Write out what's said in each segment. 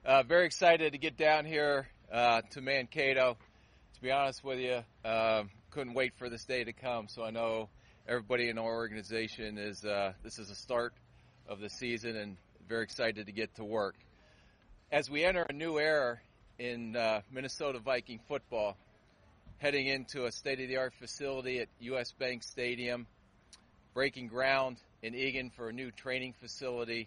Very excited to get down here to Mankato. To be honest with you, couldn't wait for this day to come. So I know everybody in our organization is this is the start of the season, and very excited to get to work. As we enter a new era in Minnesota Viking football, heading into a state-of-the-art facility at U.S. Bank Stadium, breaking ground in Eagan for a new training facility.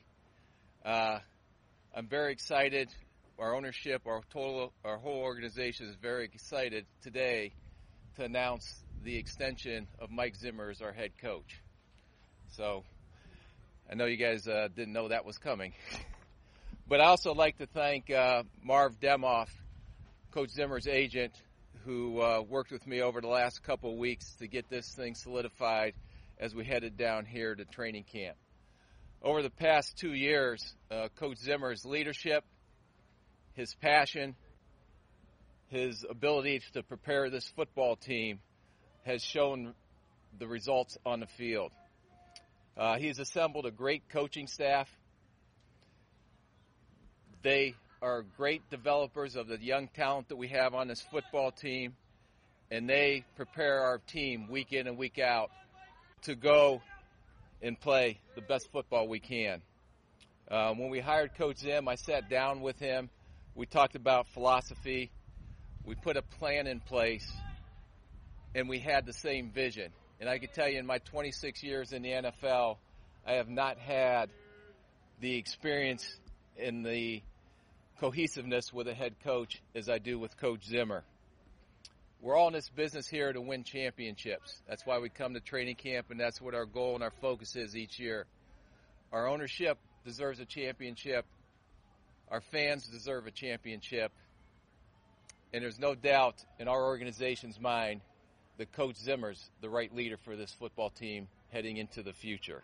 I'm very excited. Our ownership, our whole organization is very excited today to announce the extension of Mike Zimmer as our head coach. So I know you guys didn't know that was coming. But I also like to thank Marv Demoff, Coach Zimmer's agent, who worked with me over the last couple of weeks to get this thing solidified as we headed down here to training camp. Over the past 2 years, Coach Zimmer's leadership, his passion, his ability to prepare this football team has shown the results on the field. He's assembled a great coaching staff. They are great developers of the young talent that we have on this football team, and they prepare our team week in and week out to go and play the best football we can. When we hired Coach Zim, I sat down with him. We talked about philosophy. We put a plan in place, and we had the same vision. And I can tell you, in my 26 years in the NFL, I have not had the experience in the cohesiveness with a head coach as I do with Coach Zimmer. We're all in this business here to win championships. That's why we come to training camp, and that's what our goal and our focus is each year. Our ownership deserves a championship. Our fans deserve a championship. And there's no doubt in our organization's mind that Coach Zimmer's the right leader for this football team heading into the future.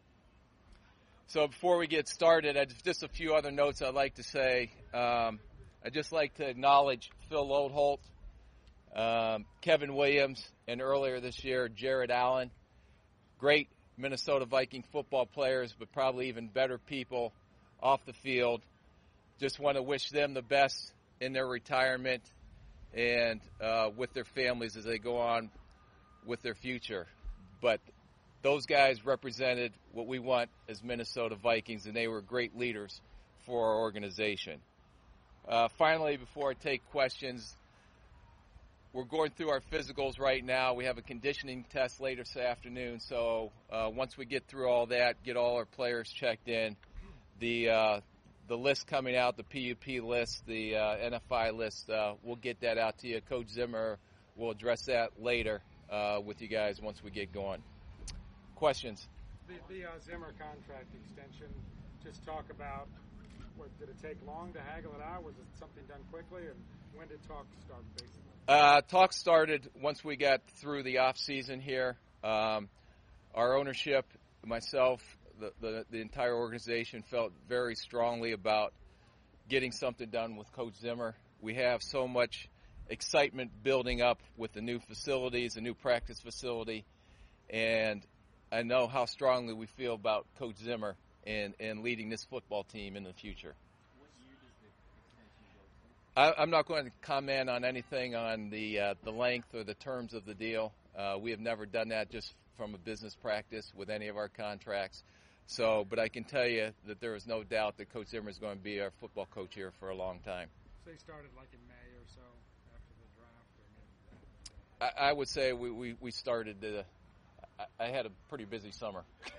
So before we get started, just a few other notes I'd like to say. I'd just like to acknowledge Phil Lodeholt, Kevin Williams, and earlier this year, Jared Allen. Great Minnesota Viking football players, but probably even better people off the field. Just want to wish them the best in their retirement and with their families as they go on with their future. But those guys represented what we want as Minnesota Vikings, and they were great leaders for our organization. Finally, before I take questions, we're going through our physicals right now. We have a conditioning test later this afternoon, so once we get through all that, get all our players checked in, the list coming out, the PUP list, the NFI list, we'll get that out to you. Coach Zimmer will address that later with you guys once we get going. Questions? The Zimmer contract extension, just talk about, did it take long to haggle it out? Was it something done quickly? And when did talks start, basically? Talks started once we got through the off season here. Our ownership, myself, the entire organization felt very strongly about getting something done with Coach Zimmer. We have so much excitement building up with the new facilities, the new practice facility, and I know how strongly we feel about Coach Zimmer and leading this football team in the future. What year does the extension go to? I'm not going to comment on anything on the length or the terms of the deal. We have never done that just from a business practice with any of our contracts. So, but I can tell you that there is no doubt that Coach Zimmer is going to be our football coach here for a long time. So they started like in May or so after the draft? Or I would say we started I had a pretty busy summer. Have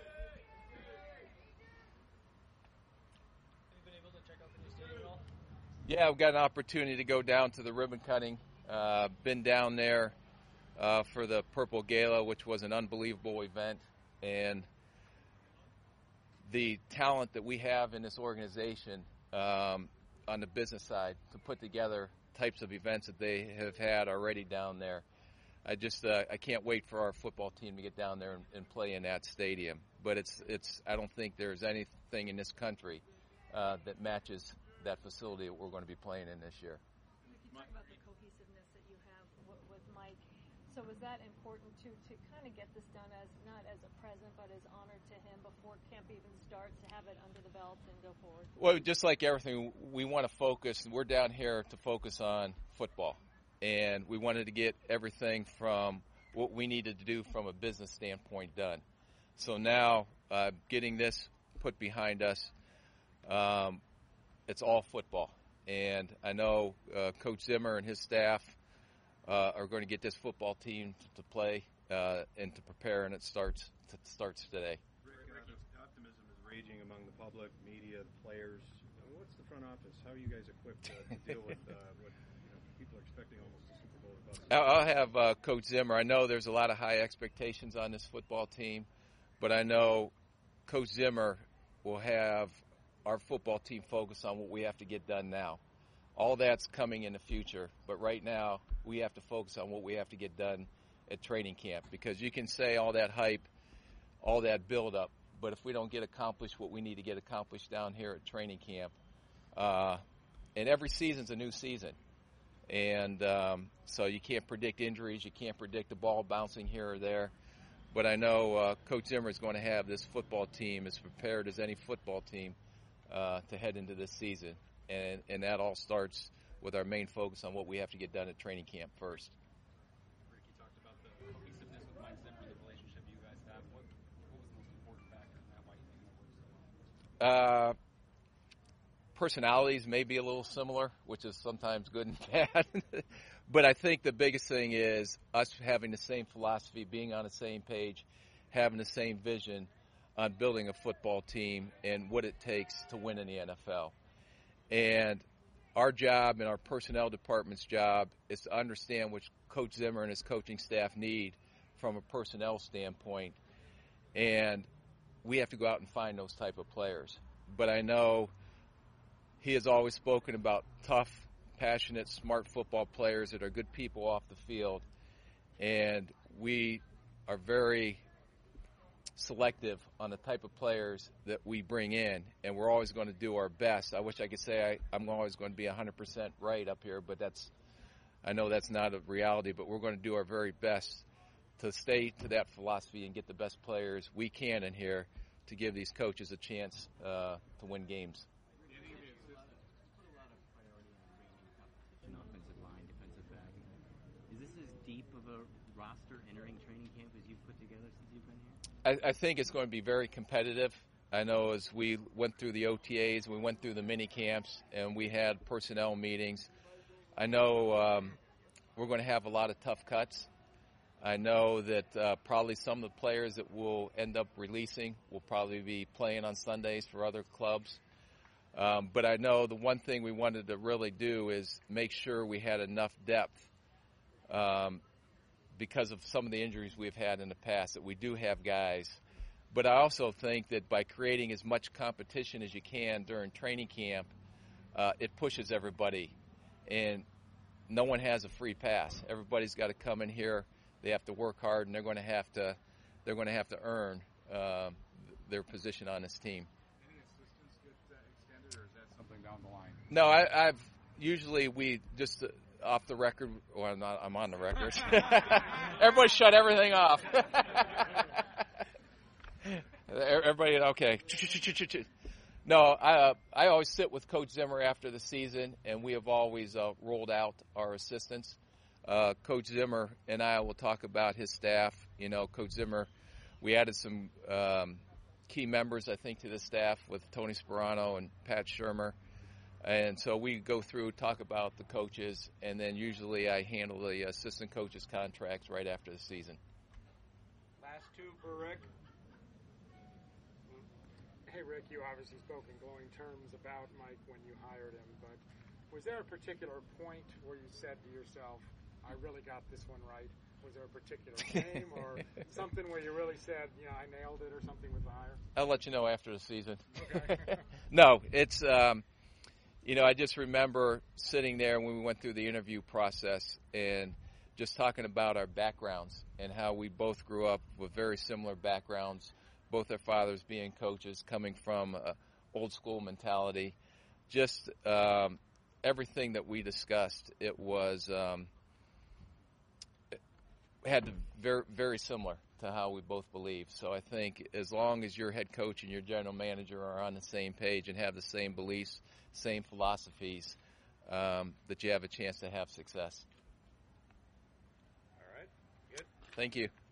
you been able to check out the new stadium at all? Yeah, I've got an opportunity to go down to the ribbon cutting. Been down there for the Purple Gala, which was an unbelievable event. And the talent that we have in this organization on the business side to put together types of events that they have had already down there. I can't wait for our football team to get down there and play in that stadium. But I don't think there's anything in this country that matches that facility that we're going to be playing in this year. We can talk about the cohesiveness that you have with Mike. So was that important to kind of get this done as not as a present but as honor to him before camp even starts, to have it under the belt and go forward? Well, just like everything, we want to focus. We're down here to focus on football, and we wanted to get everything from what we needed to do from a business standpoint done. So now, getting this put behind us, it's all football. And I know Coach Zimmer and his staff are going to get this football team to play and to prepare, and it starts today. Rick, optimism is raging among the public, media, the players. What's the front office? How are you guys equipped to deal with what people are expecting almost a Super Bowl with us? I'll have Coach Zimmer. I know there's a lot of high expectations on this football team, but I know Coach Zimmer will have our football team focus on what we have to get done now. All that's coming in the future, but right now we have to focus on what we have to get done at training camp, because you can say all that hype, all that build-up, but if we don't get accomplished what we need to get accomplished down here at training camp, and every season's a new season, and so you can't predict injuries, you can't predict the ball bouncing here or there, but I know Coach Zimmer is going to have this football team as prepared as any football team to head into this season. And that all starts with our main focus on what we have to get done at training camp first. Rick, you talked about the cohesiveness with Mike Zimmer, the relationship you guys have. What was the most important factor in that? Why do you think it works so well? Personalities may be a little similar, which is sometimes good and bad. But I think the biggest thing is us having the same philosophy, being on the same page, having the same vision on building a football team and what it takes to win in the NFL. And our job and our personnel department's job is to understand what Coach Zimmer and his coaching staff need from a personnel standpoint. And we have to go out and find those type of players. But I know he has always spoken about tough, passionate, smart football players that are good people off the field. And we are very selective on the type of players that we bring in, and we're always going to do our best. I wish I could say I'm always going to be 100% right up here, but I know that's not a reality, but we're going to do our very best to stay to that philosophy and get the best players we can in here to give these coaches a chance to win games. Offensive line, defensive back. Is this as deep of a roster entering training camp as you've put together since you've been here? I think it's going to be very competitive. I know as we went through the OTAs, we went through the mini camps, and we had personnel meetings. I know we're going to have a lot of tough cuts. I know that probably some of the players that we'll end up releasing will probably be playing on Sundays for other clubs. But I know the one thing we wanted to really do is make sure we had enough depth because of some of the injuries we've had in the past, that we do have guys. But I also think that by creating as much competition as you can during training camp, it pushes everybody. And no one has a free pass. Everybody's got to come in here. They have to work hard, and they're going to have to earn their position on this team. Any assistants get extended, or is that something down the line? No, I've usually we just off the record. Well, I'm on the record. Everybody shut everything off. Everybody, okay. No, I always sit with Coach Zimmer after the season, and we have always rolled out our assistants. Coach Zimmer and I will talk about his staff. You know, Coach Zimmer, we added some key members, I think, to the staff with Tony Sperano and Pat Shermer. And so we go through, talk about the coaches, and then usually I handle the assistant coaches' contracts right after the season. Last two for Rick. Hey, Rick, you obviously spoke in glowing terms about Mike when you hired him, but was there a particular point where you said to yourself, I really got this one right? Was there a particular game or something where you really said, I nailed it or something with the hire? I'll let you know after the season. Okay. No, it's, I just remember sitting there when we went through the interview process and just talking about our backgrounds and how we both grew up with very similar backgrounds, both our fathers being coaches, coming from old school mentality. Just everything that we discussed, it was had very, very similar to how we both believe. So I think as long as your head coach and your general manager are on the same page and have the same beliefs, same philosophies, that you have a chance to have success. All right. Good. Thank you.